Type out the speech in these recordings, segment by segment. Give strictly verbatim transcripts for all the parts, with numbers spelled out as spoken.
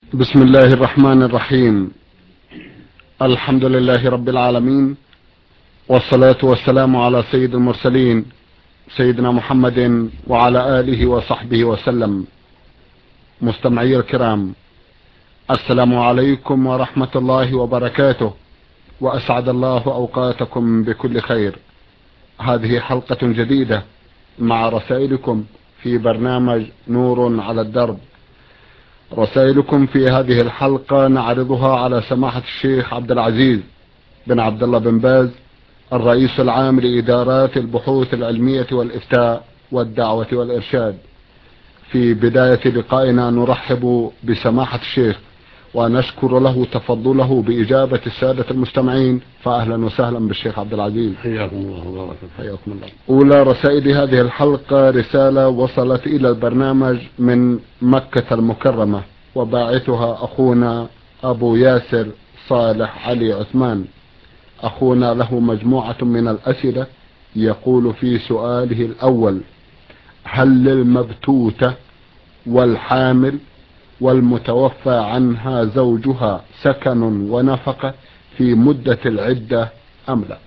بسم الله الرحمن الرحيم. الحمد لله رب العالمين، والصلاة والسلام على سيد المرسلين سيدنا محمد وعلى آله وصحبه وسلم. مستمعي الكرام، السلام عليكم ورحمة الله وبركاته، وأسعد الله أوقاتكم بكل خير. هذه حلقة جديدة مع رسائلكم في برنامج نور على الدرب. رسائلكم في هذه الحلقة نعرضها على سماحة الشيخ عبد العزيز بن عبد الله بن باز، الرئيس العام لإدارات البحوث العلمية والإفتاء والدعوة والإرشاد. في بداية لقائنا نرحب بسماحة الشيخ ونشكر له تفضله بإجابة السادة المستمعين، فأهلا وسهلا بالشيخ عبد العزيز. حياكم الله وبارك حياكم الله. أولى رسائل هذه الحلقة رسالة وصلت إلى البرنامج من مكة المكرمة، وباعثها أخونا أبو ياسر صالح علي عثمان. أخونا له مجموعة من الأسئلة، يقول في سؤاله الأول: هل للمبتوتة والحامل والمتوفى عنها زوجها سكن ونفقة في مدة العدة أم لا؟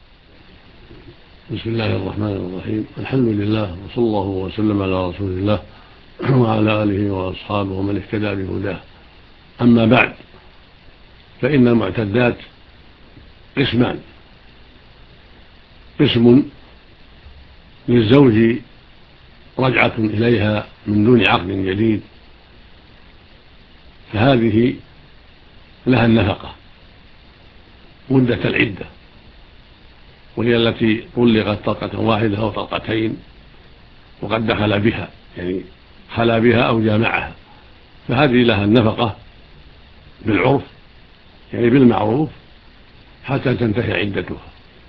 بسم الله الرحمن الرحيم. الحمد لله، وصلى الله وسلم على رسول الله وعلى آله وأصحابه ومن اهتدى بهداه. أما بعد، فإن المعتدات قسمان: قسم للزوج رجعة إليها من دون عقد جديد، فهذه لها النفقة مدة العدة، وهي التي طلقت طلقة واحدة أو طلقتين وقد دخل بها، يعني خلا بها أو جامعها، فهذه لها النفقة بالعرف، يعني بالمعروف، حتى تنتهي عدتها.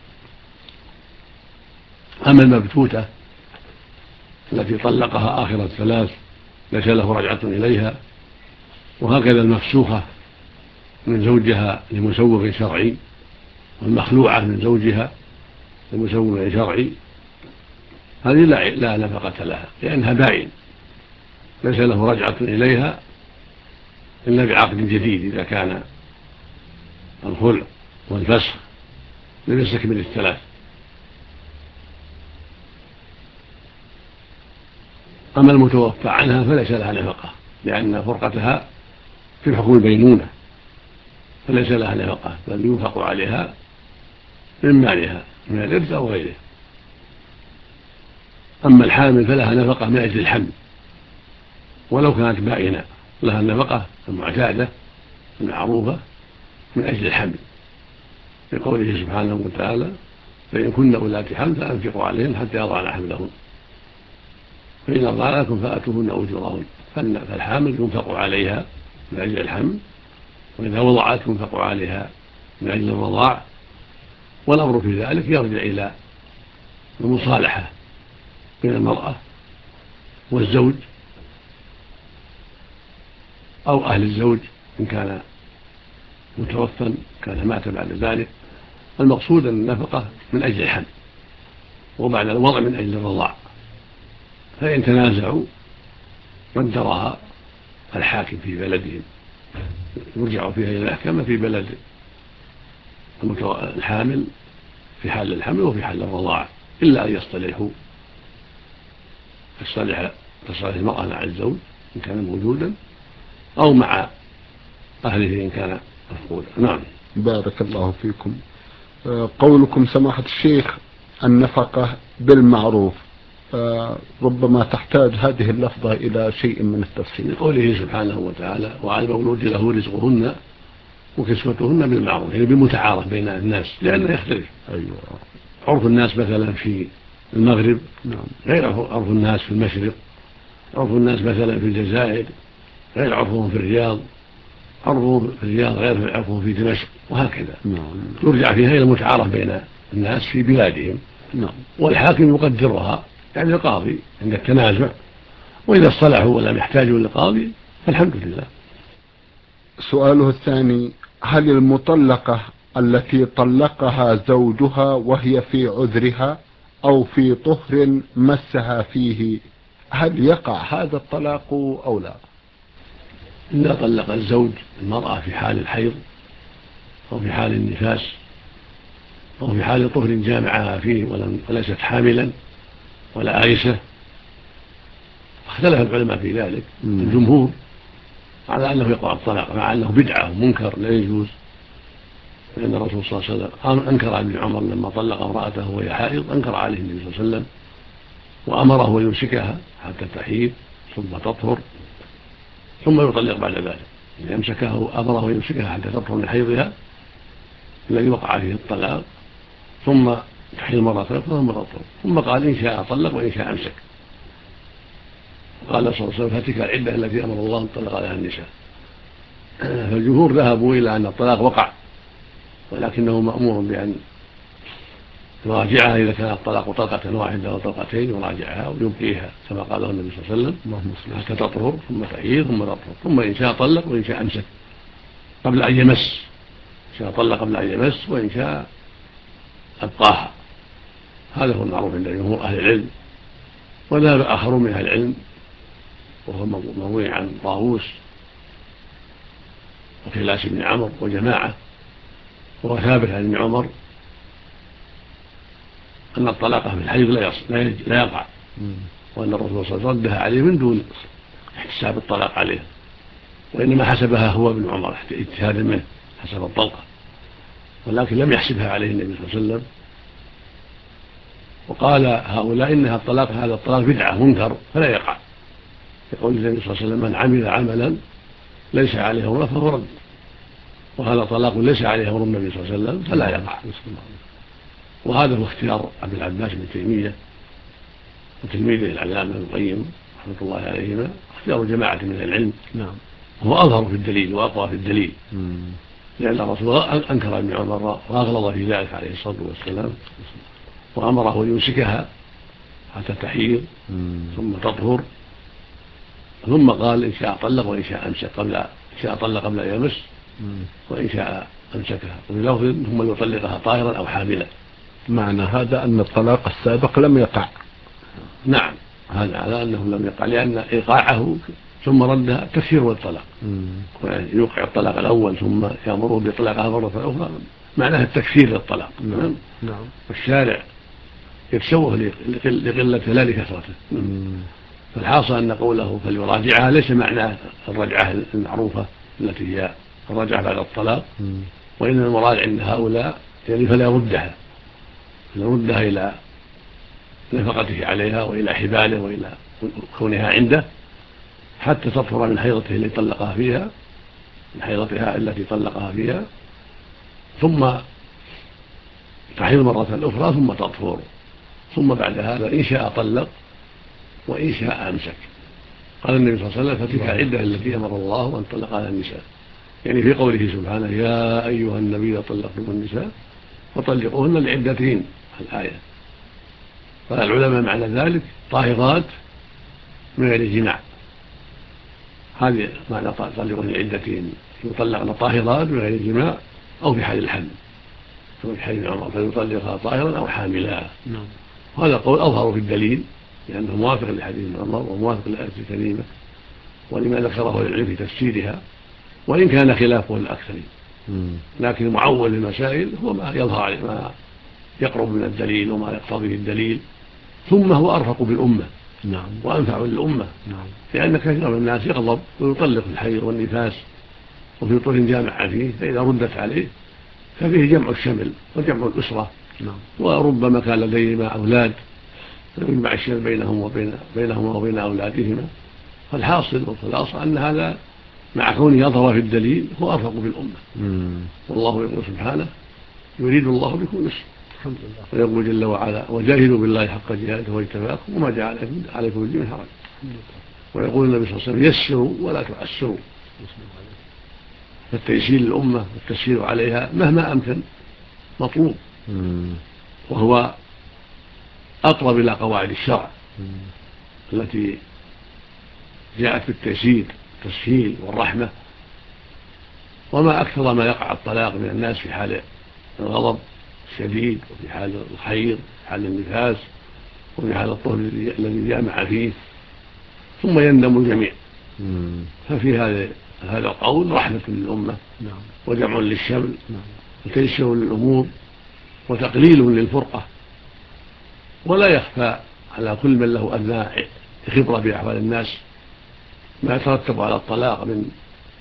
أما المبتوتة التي طلقها آخر الثلاث ليس له رجعة إليها، وهكذا المفسوخة من زوجها لمسوغ شرعي، والمخلوعة من زوجها لمسوغ شرعي، هذه لا, لا نفقة لها، لأنها بائن ليس له رجعة إليها إلا بعقد جديد، إذا كان الخلع والفسخ لم يستكمل الثلاث. أما المتوفى عنها فليس لها نفقة، لأن فرقتها في حكم البينونة، فليس لها نفقة، بل ينفق عليها من مالها من الإرث أو غيره. أما الحامل فلها نفقة من أجل الحمل، ولو كانت بائنة لها النفقة المعتادة المعروفة من أجل الحمل، لقوله سبحانه وتعالى: فإن كن أولات حمل فأنفقوا عليهن حتى يضعن حملهن، فإن أرضعن لكم فآتوهن أجورهن. فالحامل ينفق عليها من أجل الحمل، وإذا وضعت ينفق عليها من أجل الرضاع. والأمر في ذلك يرجع إلى المصالحة بين المرأة والزوج أو أهل الزوج إن كان متوفى، كان مات بعد ذلك. المقصود أن النفقة من أجل الحمل، وبعد الوضع من أجل الرضاع. فإن تنازعوا قدرها الحاكم في بلدهم، يرجع فيها إلى المحكمة في بلد الحامل في حال الحمل وفي حال الرضاعة، إلا أن يصطلحوا تصالح تصالح المرأة مع الزوج إن كان موجودا، أو مع أهله إن كان مفقودا. نعم. بارك الله فيكم. قولكم سماحة الشيخ النفقة بالمعروف، ربما تحتاج هذه اللفظة إلى شيء من التفصيل. لقوله سبحانه وتعالى: وعلى المولود له رزقهن وكسوتهن بالمعروف، يعني بالمتعارف بين الناس، لأنه يختلف. أيوة. عرف الناس مثلا في المغرب نعم. غير عرف الناس في المشرق، عرف الناس مثلا في الجزائر غير عرفهم في الرياض، عرفهم في الرياض غير عرفهم في دمشق، وهكذا. نعم. ترجع فيها إلى المتعارف بين الناس في بلادهم. نعم. والحاكم يقدرها، يعني القاضي عند التنازع، وإذا اصطلحوا ولم يحتاجوا للقاضي فالحمد لله. سؤاله الثاني: هل المطلقة التي طلقها زوجها وهي في عذرها أو في طهر مسها فيه، هل يقع هذا الطلاق أو لا؟ إذا طلق الزوج المرأة في حال الحيض أو في حال النفاس أو في حال طهر جامعها فيه وليست حاملا ولا آيسة، اختلف العلماء في ذلك. الجمهور على أنه يقع الطلاق مع أنه بدعة ومنكر لا يجوز، لأن الرسول صلى الله عليه وسلم أنكر على ابن عمر لما طلق امرأته وهي حائض، أنكر عليه النبي صلى الله عليه وسلم وأمره أن يمسكها حتى تحيض ثم تطهر ثم يطلق بعد ذلك. يعني يمسكه أمره أن يمسكها حتى تطهر من حيضها الذي وقع فيه الطلاق ثم تحيض مرة أخرى ثم تطهر، ثم قال إن شاء طلق وإن شاء أمسك. قال صلى الله عليه وسلم فتلك العدة التي أمر الله أن طلق عليها النساء. فالجمهور ذهبوا إلى أن الطلاق وقع، ولكنه مأمور بأن يراجعها إذا كان الطلاق طلقة واحدة أو طلقتين، يراجعها ويبقيها كما قاله النبي صلى الله عليه وسلم حتى تطهر ثم تحيض ثم تطهر، ثم إن شاء طلق وإن شاء أمسك قبل أن يمس، إن شاء طلق قبل أن يمس وإن شاء أبقاها. هذا هو المعروف عند جمهور أهل العلم. وذهب آخرون من أهل العلم وهو مروي عن طاووس وخلاس بن عمرو وجماعة وهو ثابت عن ابن عمر أن الطلاق في الحيض لا يقع، وأن الرسول صلى الله عليه وسلم ردها عليه من دون احتساب الطلاق عليه، وإنما حسبها هو ابن عمر اجتهادا منه حسب الطلقة، ولكن لم يحسبها عليه النبي صلى الله عليه وسلم. وقال هؤلاء إنها الطلاق هذا الطلاق بدعة منكر فلا يقع، يقول النبي صلى الله عليه وسلم من عمل عملا ليس عليه أمر فهو رد، وهذا طلاق ليس عليه أمر النبي صلى الله عليه وسلم فلا يقع. وهذا هو اختيار أبي العباس بن تيمية وتلميذه العلامة ابن القيم رحمة الله عليهما، اختيار جماعة من العلم. نعم. هو أظهر في الدليل وأقوى في الدليل، لأن الرسول أنكر ابن عمر وأغلظ في ذلك عليه الصلاة والسلام، وأمره أن يمسكها حتى تحيض ثم تطهر، ثم قال إن شاء طلق وإن شاء أمسك قبل إن شاء طلق قبل أن يمس وإن شاء أمسكها، وفي لفظ ثم يطلقها طاهرا أو حاملا. معنى هذا أن الطلاق السابق لم يقع. نعم، هذا على أنه لم يقع، لأن إيقاعه ثم ردها تكسير الطلاق، يوقع الطلاق الأول ثم يأمره بإطلاقها مرة أخرى معناها التكسير للطلاق. نعم. نعم. والشارع يكسوه لقلته لا لكثرته. فالحاصل أن قوله فليراجعها ليس معناه الرجعة المعروفة التي هي الرجعة بعد الطلاق، وإن المراد عند هؤلاء يعني فلا يردها يردها إلى نفقته عليها وإلى حباله وإلى كونها عنده حتى تطهر من حيضته التي طلقها فيها من حيضتها التي طلقها فيها ثم تحيض مرة أخرى ثم تطهر، ثم بعد هذا إن شاء طلق وإن شاء أمسك. قال النبي صلى الله عليه وسلم فتلك العدة التي أمر الله أن طلق على النساء، يعني في قوله سبحانه يا أيها النبي طلقتم النساء فطلقوهن لعدتهن الآية. قال العلماء معنى ذلك طاهرات من غير جماع، هذه معنى طلقوهن لعدتهن، يطلقن طاهرات من غير جماع أو في حال الحمل كما في حديث عمر فيطلقها طاهرا أو حاملا. هذا قول أظهر في الدليل لأنه موافق لحديث عمر وموافق للآية الكريمة ولما ذكره العلم في تفسيرها، وإن كان خلافه الأكثرين، لكن معول المسائل هو ما يظهر عليه ما يقرب من الدليل وما يقتضيه الدليل، ثم هو أرفق بالأمة. نعم. وأنفع للأمة. نعم. لأن كثير من الناس يغضب ويطلق الحيض والنفاس وفي طول جامع فيه، فإذا ردت عليه ففيه جمع الشمل وجمع الأسرة. نعم. وربما كان لديهما أولاد فيجمع الشمل بينهم وبين بينهما وبين أولادهما. فالحاصل والخلاصة أن هذا مع كونه يظهر في الدليل هو أرفق بالأمة. والله يقول سبحانه يريد الله بكم اليسر، ويقول جل وعلا وجاهدوا بالله حق جهاده واجتباكم وما جعل عليكم الدين من حرج، ويقول النبي صلى الله عليه وسلم يسروا ولا تعسروا، فالتيسير للأمة والتسهيل عليها مهما أمكن مطلوب، وهو أقرب إلى قواعد الشرع التي جاءت بالتيسير التسهيل والرحمة. وما أكثر ما يقع الطلاق من الناس في حال الغضب الشديد وفي حال الحيض في حال النفاس وفي حال الطهر الذي جامع فيه ثم يندم الجميع. ففي هذه هذا القول رحمة للأمة وجمع للشمل وتيسير للأمور وتقليل للفرقة. ولا يخفى على كل من له أدنى خبرة بأحوال الناس ما يترتب على الطلاق من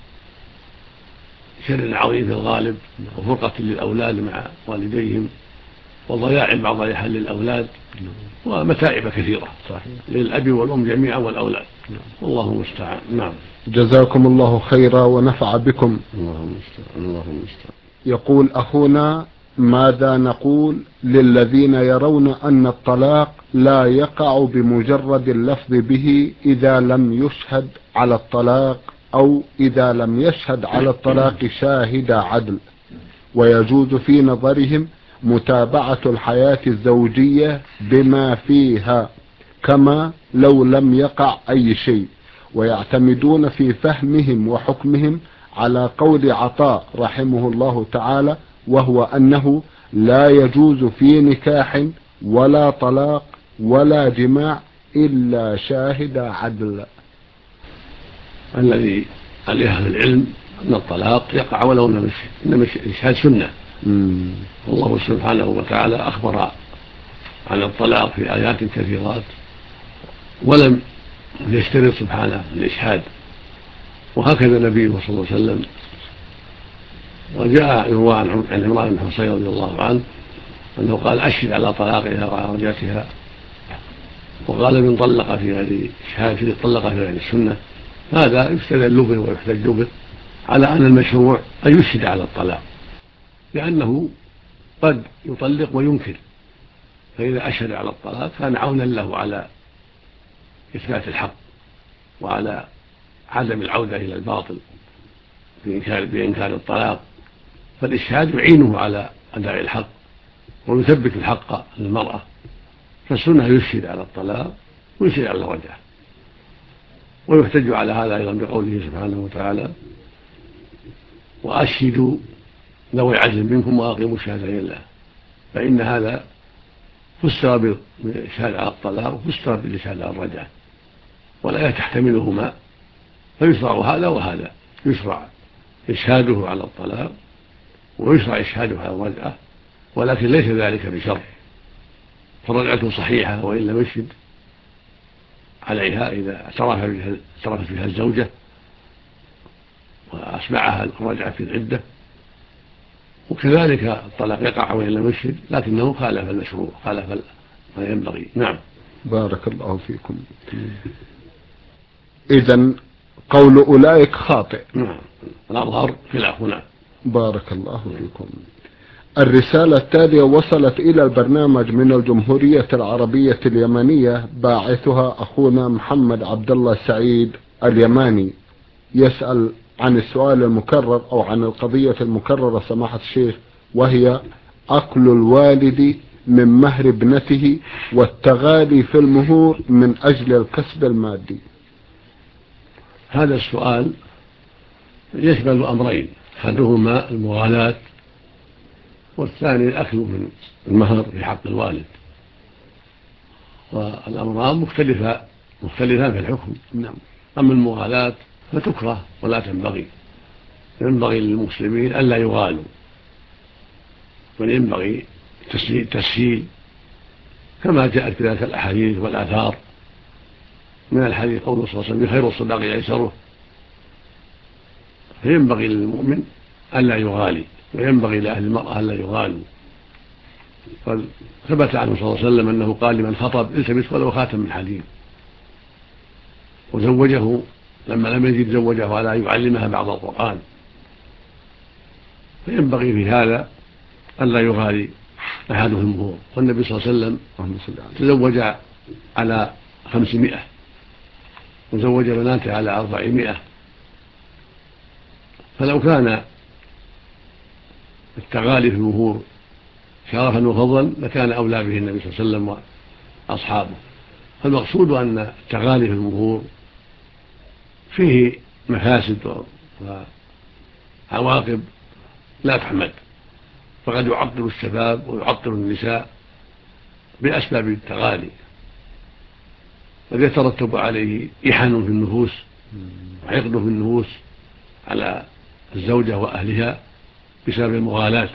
شر عظيم في الغالب وفرقة للأولاد مع والديهم وضياع بعض حل الأولاد ومتاعب كثيرة صحيح للأب والأم جميعا والأولاد. والله المستعان. نعم. جزاكم الله خيرا ونفع بكم. اللهم المستعان. اللهم المستعان. يقول أخونا: ماذا نقول للذين يرون أن الطلاق لا يقع بمجرد اللفظ به إذا لم يشهد على الطلاق أو إذا لم يشهد على الطلاق شاهد عدل، ويجوز في نظرهم متابعة الحياة الزوجية بما فيها كما لو لم يقع أي شيء، ويعتمدون في فهمهم وحكمهم على قول عطاء رحمه الله تعالى، وهو أنه لا يجوز في نكاح ولا طلاق ولا جماع إلا شاهد عدل. الذي عليه أهل العلم أن الطلاق يقع ولو لم يشهد، إنما الإشهاد سنة. والله سبحانه وتعالى أخبر عن الطلاق في آيات كثيرات ولم يشترط سبحانه الإشهاد، وهكذا النبي صلى الله عليه وسلم. وجاء يروى عن عمران بن حصين رضي الله عنه أنه قال: أشهد على طلاقها وعلى رجعتها. وقال: من طلق في غير إشهاد طلق في غير السنة. هذا يستدل به ويحتج به على أن المشروع أن يشهد على الطلاق، لأنه قد يطلق وينكر، فإذا أشهد على الطلاق كان عونا له على إثبات الحق وعلى عدم العودة إلى الباطل بإنكار الطلاق. فالإشهاد يعينه على أداء الحق ويثبت الحق للمرأة. فالسنة يشهد على الطلاق ويشهد على الرجعة. ويحتج على هذا أيضا بقوله سبحانه وتعالى: وأشهدوا ذوي عدل منكم وأقيموا الشهادة لله. فإن هذا فسر بالإشهاد على الطلاق وفسر بالإشهاد على الرجعة، والآية تحتملهما، فيشرع هذا وهذا. يشرع إشهاده على الطلاق ويشرع إشهاده على الرجعة، ولكن ليس ذلك بشرط. فالرجعة صحيحة وإن لم يشهد عليها إذا اعترفت بها الزوجة وأسمعها الرجعة في العدة، وكذلك الطلاق يقع وإن لم يشهد، لكنه خالف المشروع، خالف ما ينبغي. نعم. بارك الله فيكم. إذن قول أولئك خاطئ. نعم، الأظهر خلافنا. بارك الله فيكم. الرسالة التالية وصلت إلى البرنامج من الجمهورية العربية اليمنية، باعثها أخونا محمد عبد الله سعيد اليماني، يسأل عن السؤال المكرر أو عن القضية المكررة سماحة الشيخ، وهي أكل الوالد من مهر ابنته والتغالي في المهور من أجل الكسب المادي. هذا السؤال يشمل أمرين: أحدهما المغالاة، والثاني الأكل من المهر في حق الوالد. والأمران مختلفة مختلفان في الحكم. نعم. أما المغالاة فتكره ولا تنبغي. ينبغي للمسلمين ألا يغالوا، بل ينبغي التسهيل كما جاءت في ذلك الأحاديث والآثار. من الحديث قوله صلى الله عليه وسلم: خير الصداق أيسره. فينبغي للمؤمن ألا يغالي، وينبغي لأهل المرأة ألا يغالوا. فثبت عنه صلى الله عليه وسلم أنه قال لمن خطب: التمس ولو خاتم من حديد. وزوجه لما لم يجد زوجه على أن يعلمها بعض القرآن. فينبغي في هذا ألا يغالي أحدهم المهور. والنبي صلى الله عليه وسلم تزوج على خمسمائة وزوج بناته على أربعمائة. فلو كان التغالي في المهور شرفا وفضلا لكان أولى به النبي صلى الله عليه وسلم وأصحابه. فالمقصود أن التغالي في المهور فيه مفاسد وعواقب لا تحمد، فقد يعطل الشباب ويعطل النساء بأسباب التغالي، قد يترتب عليه إحن في النفوس وحقد في النفوس على الزوجة وأهلها بسبب المغالاة.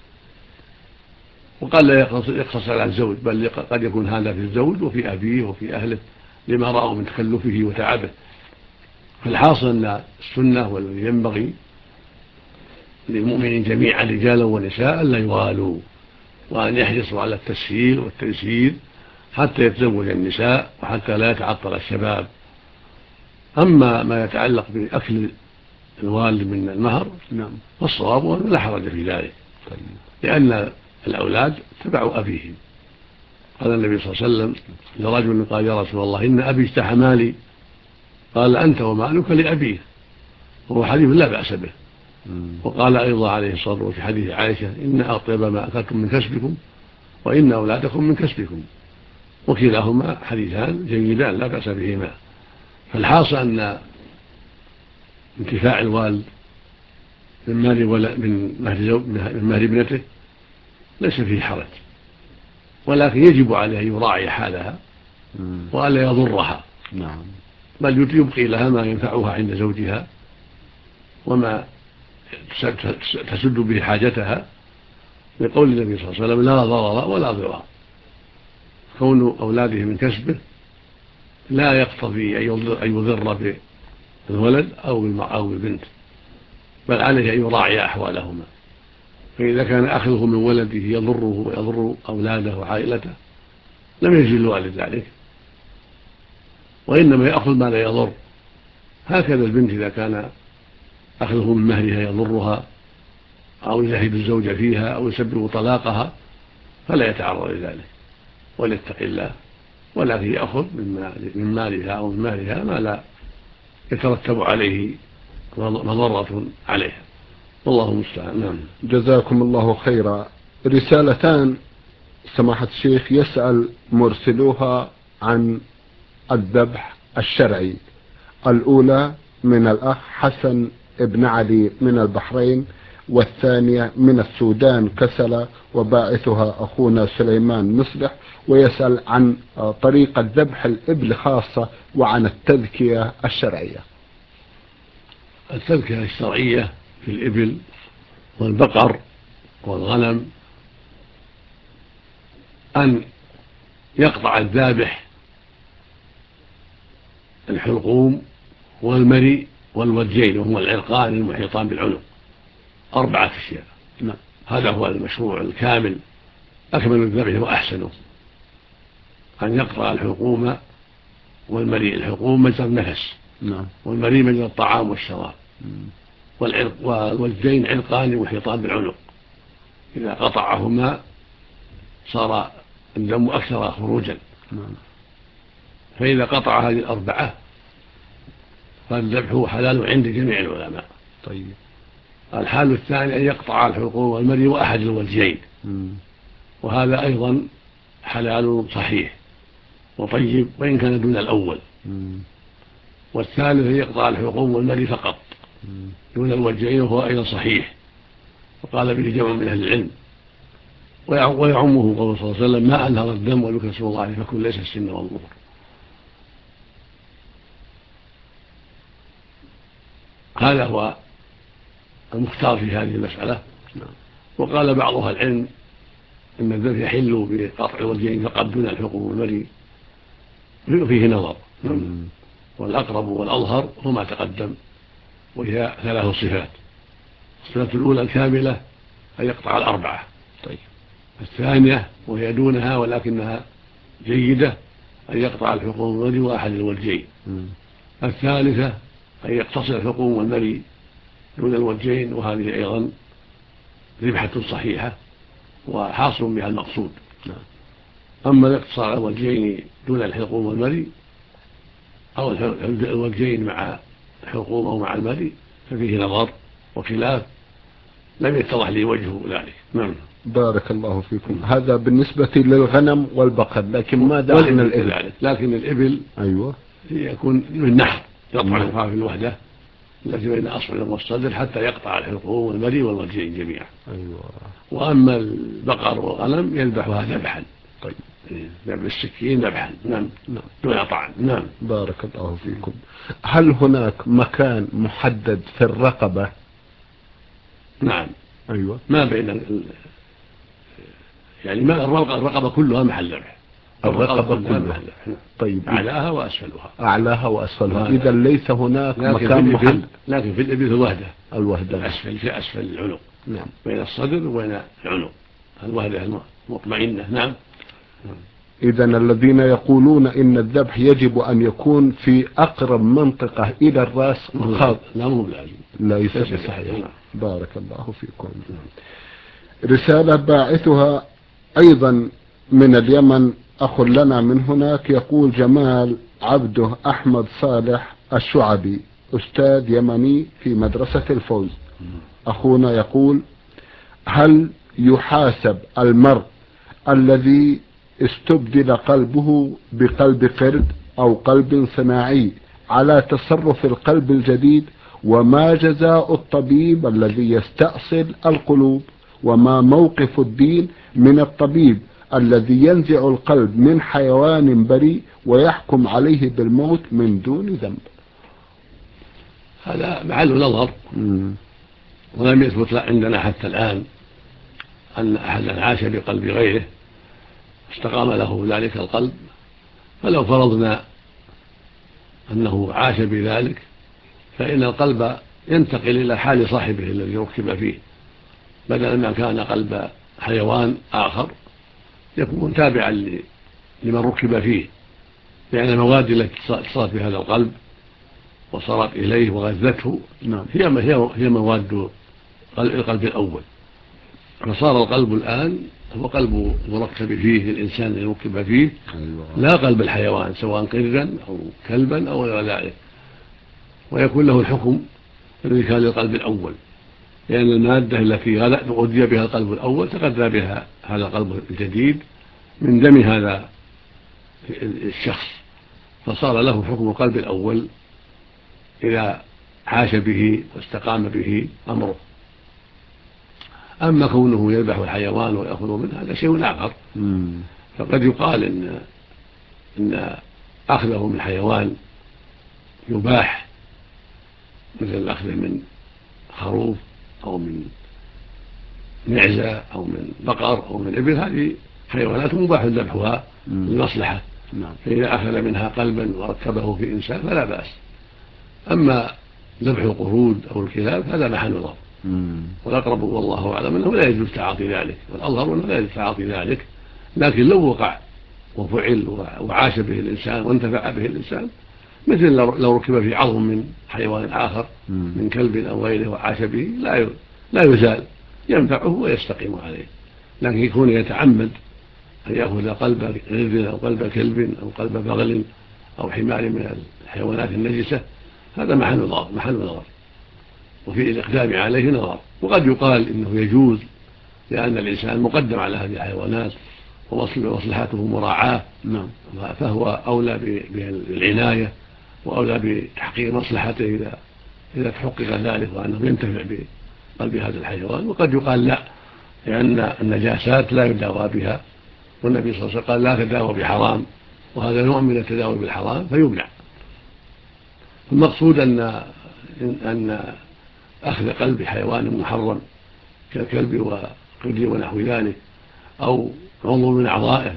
وقال لا يقتصر على الزوج، بل قد يكون هذا في الزوج وفي أبيه وفي أهله لما رأوا من تكلفه وتعبه. فالحاصل أن السنة والذي ينبغي للمؤمنين جميعا رجالا ونساء لا يغالوا، وأن يحرصوا على التسهيل والتيسير حتى يتزوج النساء وحتى لا يتعطل الشباب. أما ما يتعلق بأكل الوالد من المهر فالصواب لا حرج في ذلك، لأن الأولاد تبع أبيهم. قال النبي صلى الله عليه وسلم لرجل قال يا رسول الله إن أبي اجتاح مالي، قال أنت ومالك لأبيه، وهو حديث لا بأس به. وقال أيضا عليه الصلاة والسلام في حديث عائشة إن أطيب ما أكلتم من كسبكم وإن أولادكم من كسبكم، وكلاهما حديثان جيدان لا بأس بهما. فالحاصل أن انتفاع الوالد من مال ولا من مهر ابنته ليس فيه حرج، ولكن يجب عليه أن يراعي حالها وألا يضرها، بل يبقي لها ما ينفعها عند زوجها وما تسد به حاجتها، لقول النبي صلى الله عليه وسلم لا ضرر ولا ضرار. كون أولاده من كسبه لا يقتضي أن يضر بالولد أو بالبنت، بل عليه أن يراعي أحوالهما. فإذا كان أخذه من ولده يضره ويضر أولاده وعائلته لم يجد الوالد ذلك، وإنما يأخذ ما لا يضر. هكذا البنت إذا كان أخذه من مهرها يضرها أو يزهد الزوجة فيها أو يسبب طلاقها فلا يتعرض لذلك وليتق الله، ولكن يأخذ من مالها أو من مالها ما لا يترتب عليه مضرة عليها، والله المستعان. نعم. جزاكم الله خيرا. رسالتان سماحة الشيخ يسأل مرسلوها عن الذبح الشرعي. الأولى من الأخ حسن ابن علي من البحرين، والثانية من السودان كسلة، وباعثها أخونا سليمان مصلح، ويسأل عن طريقة ذبح الإبل خاصة وعن التذكية الشرعية. التذكية الشرعية في الإبل والبقر والغنم أن يقطع الذابح الحلقوم والمري والوجين، وهما العرقان المحيطان بالعنق، أربعة أشياء. نعم. هذا هو المشروع الكامل، أكمل الذبح وأحسنه، أن يقطع الحلقوم والمري. الحلقوم مجرى النفس، نعم. والمري مجرى الطعام والشراب، والعرق والوجين عرقان محيطان بالعنق، إذا قطعهما صار الدم أكثر خروجا. نعم. فإذا قطع هذه الأربعة فالذبح حلال عند جميع العلماء. طيب. الحال الثاني أن يقطع الحلقوم والمري وأحد الوجهين، وهذا أيضا حلال صحيح وطيب وإن كان دون الأول. مم. والثالث أن يقطع الحلقوم والمري فقط مم. دون الوجهين، وهو أيضا صحيح وقال به جمع من أهل العلم. ويعمه قوله صلى الله عليه وسلم ما أنهر الدم وذكر اسم الله عليه فكن ليس السن والظهر. هذا هو المختار في هذه المسألة. وقال بعض أهل العلم إن الذبح يحل بقطع الوجهين فقط دون الحلقوم والمري، فيه نظر. والأقرب والأظهر هو ما تقدم، وهي ثلاث صفات. الصفة الأولى الكاملة أن يقطع الأربعة. طيب. الثانية وهي دونها ولكنها جيدة أن يقطع الحلقوم والمري وأحد الوجهين. الثالثة أن يقتصر الحلقوم والمري دون الوجهين، وهذه أيضا ذبحة صحيحة وحاصل بها المقصود. أما الاقتصار على الوجهين دون الحلقوم والمري أو الوجهين مع الحلقوم أو مع المري ففيه نظر وخلاف لم يتضح لي وجه ذلك. نعم. بارك الله فيكم. هذا بالنسبة للغنم والبقر، لكن ماذا عن الإبل؟ لكن الإبل أيوة يكون من نحر يقطع في الوحدة التي بين أصبع والصدر حتى يقطع الحلقوم والمري والوجهين جميعا. أيوة. وأما البقر والغنم يذبحها ذبحا طيب. بالسكين ذبحا. نعم. نعم. دون طعن. نعم. بارك الله فيكم. هل هناك مكان محدد في الرقبة؟ نعم. أيوة. ما بين ال... يعني ما الرقبة كلها محل ذبح. الرقبة كلها. طيب. أعلاها وأسفلها. أعلاها وأسفلها. إذا ليس هناك مكان محدد. لكن في الإبل الوهدة. الوهدة. الأسفل في أسفل العنق. نعم. بين الصدر وبين العنق. الوهدة المطمئنة. نعم. إذا الذين يقولون إن الذبح يجب أن يكون في أقرب منطقة إلى الرأس خاطئ. لا مو بلازم. ليس بصحيح. بارك الله فيكم. رسالة باعثها أيضا من اليمن، أخ لنا من هناك، يقول جمال عبده أحمد صالح الشعبي، أستاذ يمني في مدرسة الفوز. أخونا يقول: هل يحاسب المرء الذي استبدل قلبه بقلب قرد أو قلب صناعي على تصرف القلب الجديد؟ وما جزاء الطبيب الذي يستأصل القلوب؟ وما موقف الدين من الطبيب الذي ينزع القلب من حيوان بريء ويحكم عليه بالموت من دون ذنب؟ هذا محل نظر، ولم يثبت عندنا حتى الآن أن أحدا عاش بقلب غيره استقام له ذلك القلب. فلو فرضنا أنه عاش بذلك فإن القلب ينتقل إلى حال صاحبه الذي ركب فيه، بدل ما كان قلب حيوان آخر يكون تابعا لمن ركب فيه، لأن المواد التي اتصلت بهذا القلب وصارت إليه وغذته هي هي مواد القلب الأول. فصار القلب الآن هو قلب مركب فيه الإنسان اللي ركب فيه، لا قلب الحيوان سواء قردا أو كلبا أو غير ذلك، ويكون له الحكم الذي كان للقلب الأول، لأن المادة التي غذي بها القلب الأول تغذى بها هذا القلب الجديد من دم هذا الشخص، فصار له حكم القلب الأول إذا عاش به واستقام به أمره. أما كونه يذبح الحيوان ويأخذ منه هذا شيء آخر. فقد يقال إن, إن أخذه من حيوان يباح، مثل أخذه من خروف أو من معزة أو من بقر أو من إبل، هذه حيوانات مباح ذبحها للمصلحة، فإذا أخذ منها قلبا وركبه في إنسان فلا بأس. أما ذبح القرود أو الكلاب هذا محل نظر، والأقرب والله أعلم أنه لا يجوز تعاطي ذلك، والأظهر أنه لا يجوز تعاطي ذلك. لكن لو وقع وفعل وعاش به الإنسان وانتفع به الإنسان، مثل لو ركب في عظم من حيوان آخر من كلب أو غيره وعاش به لا لا يزال، ينفعه ويستقيم عليه. لكن يكون يتعمد أن يأخذ قلب غرد أو قلب كلب أو قلب بغل أو حمار من الحيوانات النجسة، هذا محل نظر محل نظر وفي الإقدام عليه نظر. وقد يقال إنه يجوز لأن الإنسان مقدم على هذه الحيوانات ومصلحته مراعاة، فهو أولى بالعناية وأولى بتحقيق مصلحته إذا إذا تحقق ذلك وأنه ينتفع بقلب هذا الحيوان. وقد يقال لا، لأن النجاسات لا يداوى بها، والنبي صلى الله عليه وسلم قال لا تداوى بحرام، وهذا نوع من التداوي بالحرام فيمنع. المقصود أن أن أخذ قلب حيوان محرم كالكلب وقرد ونحو ذلك أو عضو من أعضائه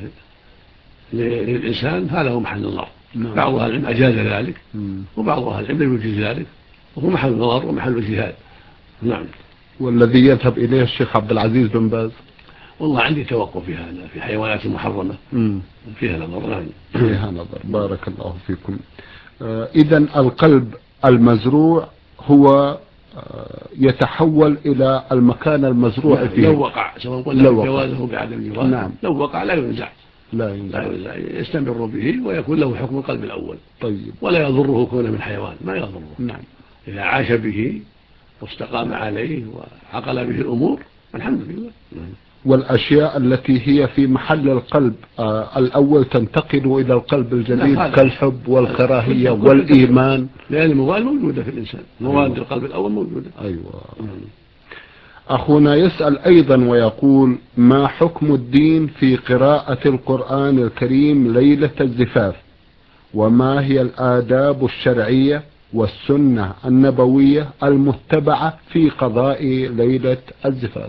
للإنسان هذا هو محل النظر. بعض أهل العلم أجاز ذلك وبعض أهل العلم لم يجيز ذلك، وهو محل النظر ومحل الجهاد. نعم. والذي يذهب إليه الشيخ عبد العزيز بن باز؟ والله عندي توقف في هذا في حيوانات محرمة فيها نظر. نعم فيها نظر. بارك الله فيكم. آه إذن القلب المزروع هو آه يتحول إلى المكان المزروع نعم. فيه لو وقع سواء قلنا بجوازه بعدم جواز. نعم. لو وقع لا ينزع لا ينزع يستمر به ويكون له حكم القلب الأول. طيب. ولا يضره كونه من حيوان، ما يضره. نعم. إذا عاش به واستقام عليه وعقل به الأمور الحمد لله. نعم. والأشياء التي هي في محل القلب آه الأول تنتقل إلى القلب الجديد كالحب والكراهية والإيمان، لأن المواد موجودة في الإنسان، مواد القلب الأول موجودة. أيوة. أخونا يسأل أيضا ويقول: ما حكم الدين في قراءة القرآن الكريم ليلة الزفاف؟ وما هي الآداب الشرعية والسنة النبوية المتبعة في قضاء ليلة الزفاف؟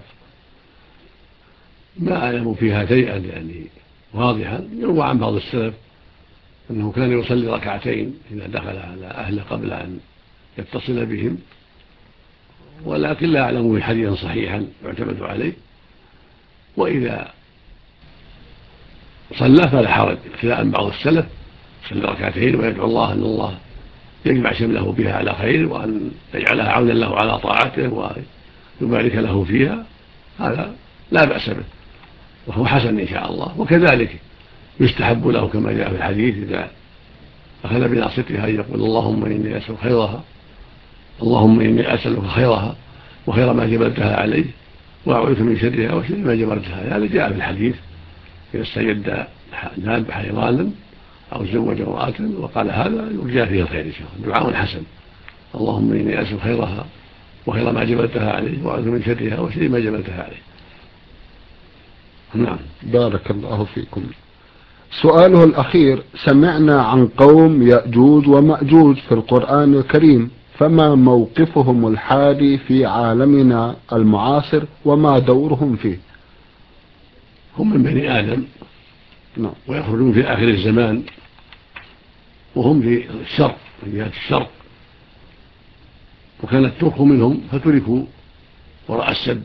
ما أعلم فيها شيئا يعني واضحا. يروى عن بعض السلف أنه كان يصلي ركعتين إذا دخل على أهله قبل أن يتصل بهم، ولكن لا أعلم به حديثا صحيحا يعتمد عليه. وإذا صلى فلا حرج، ابتلاء بعض السلف صلى ركعتين ويدعو الله أن الله يجمع شمله بها على خير، وأن يجعلها عونا له على طاعته ويبارك له فيها، هذا لا بأس به وهو حسن إن شاء الله. وكذلك يستحب له كما جاء في الحديث إذا أخذ بناصيتها أن يقول: اللهم إني أسأل خيرها، اللهم إني أسألك خيرها وخير ما جبلتها عليه، وأعوذ من شرها وشر ما جبلتها. هذا جاء في الحديث: إذا استجد ناب حيوانا أو زوج امرأة وقال هذا يرجى فيه الخير إن شاء الله. دعاء حسن: اللهم إني أسأل خيرها وخير ما جبلتها عليه، وأعوذ من شرها وشر ما جبلتها عليه. نعم. بارك الله فيكم. سؤاله الأخير: سمعنا عن قوم يأجوج ومأجوج في القرآن الكريم، فما موقفهم الحالي في عالمنا المعاصر وما دورهم فيه؟ هم من بني آدم نعم. ويخرجون في آخر الزمان، وهم في الشرق، في جهة الشرق، وكانت ترك منهم فتركوا وراء السد،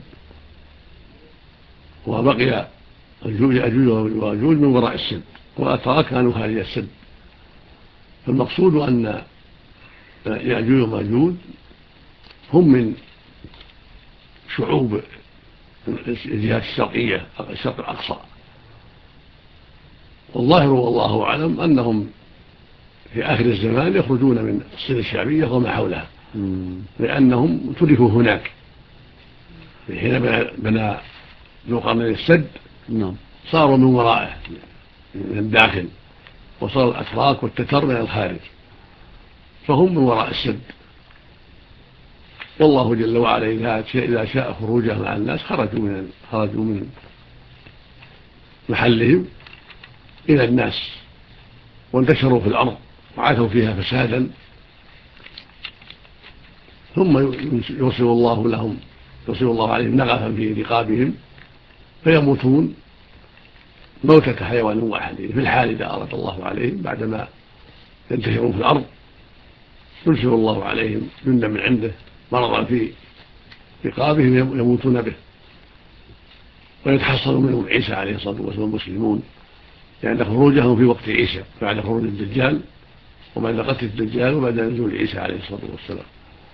وبقي الجوج أجوج وأجوج من وراء السد، وأتراك كانوا خارج السد. فالمقصود أن يأجوج ومأجوج هم من شعوب الجهات الشرقية، الشرق الأقصى، والظاهر والله أعلم أنهم في آخر الزمان يخرجون من الصين الشعبية وما حولها، لأنهم تركوا هناك حين بنى ذو القرنين السد. صاروا من ورائه من الداخل، وصار الأتراك والتتر من الخارج، فهم من وراء السد. والله جل وعلا إذا شاء خروجه مع الناس خرجوا من خرجوا من محلهم إلى الناس وانتشروا في الأرض وعاثوا فيها فسادا، ثم يرسل الله لهم يرسل الله عليهم نغفا في رقابهم فيموتون موتة حيوان واحد في الحال إذا أراد الله عليهم. بعدما ينتشرون في الأرض يرسل الله عليهم جندا من عنده مرضا في رقابهم يموتون به، ويتحصل منهم عيسى عليه الصلاة والسلام المسلمون، لأن خروجهم في وقت عيسى بعد خروج الدجال وبعد قتل الدجال وبعد نزول عيسى عليه الصلاة والسلام.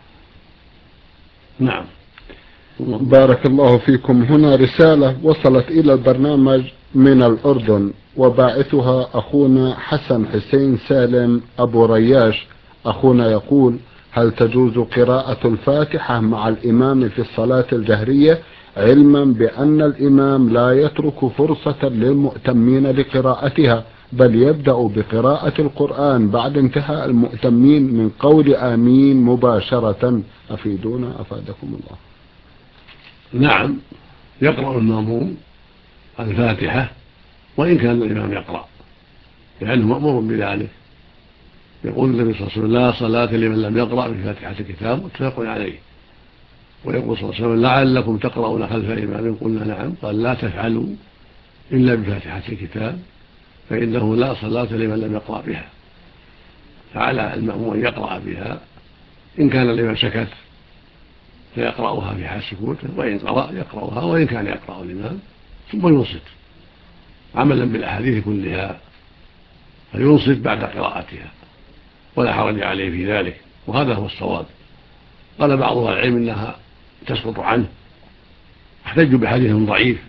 نعم. بارك الله فيكم. هنا رسالة وصلت إلى البرنامج من الأردن، وباعثها أخونا حسن حسين سالم أبو رياش. أخونا يقول: هل تجوز قراءة الفاتحة مع الإمام في الصلاة الجهرية، علما بأن الإمام لا يترك فرصة للمؤتمين لقراءتها، بل يبدأ بقراءة القرآن بعد انتهاء المؤتمين من قول آمين مباشرة؟ أفيدونا أفادكم الله. نعم، يقرأ المأموم الفاتحة وإن كان الإمام يقرأ، لأنه مأمور بذلك. يقول النبي صلى الله عليه وسلم: لا صلاة لمن لم يقرأ بفاتحة الكتاب، متفق عليه. ويقول صلى الله عليه وسلم: لعلكم تقرؤون خلف الإمام، قلنا نعم، قال: لا تفعلوا إلا بفاتحة الكتاب فإنه لا صلاة لمن لم يقرأ بها. فعلى المأموم أن يقرأ بها، إن كان الإمام سكت فيقرأها في حال سكوته، وإن قرأ يقرأها، وإن كان يقرأ الإمام ثم ينصت عملا بالأحاديث كلها، فينصت بعد قراءتها ولا حرج عليه في ذلك، وهذا هو الصواب. قال بعض أهل العلم إنها تسقط عنه، احتجوا بحديث ضعيف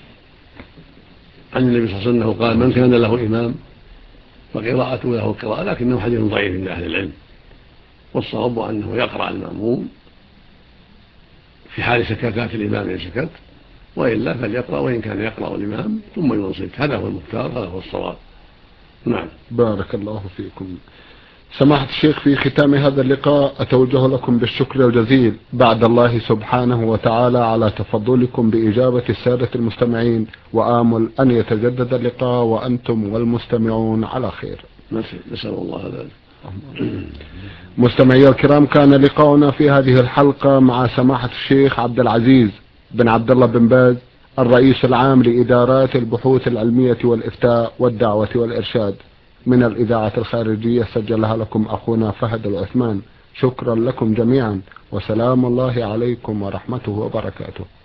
عن النبي صلى الله عليه وسلم قال: من كان له إمام فقراءته له قراءة، لكنه حديث ضعيف عند أهل العلم، والصواب أنه يقرأ المأموم في حال سكتات الإمام إن سكت، وإلا فليقرأ وإن كان يقرأ الإمام ثم ينصت. هذا هو المختار، هذا هو الصواب. نعم. بارك الله فيكم. سماحة الشيخ، في ختام هذا اللقاء أتوجه لكم بالشكر الجزيل بعد الله سبحانه وتعالى على تفضلكم بإجابة السادة المستمعين، وآمل أن يتجدد اللقاء وأنتم والمستمعون على خير. نسأل الله ذلك. مستمعي الكرام، كان لقاؤنا في هذه الحلقة مع سماحة الشيخ عبد العزيز بن عبد الله بن باز، الرئيس العام لإدارات البحوث العلمية والإفتاء والدعوة والإرشاد، من الإذاعة الخارجية، سجلها لكم أخونا فهد العثمان. شكرا لكم جميعا، وسلام الله عليكم ورحمته وبركاته.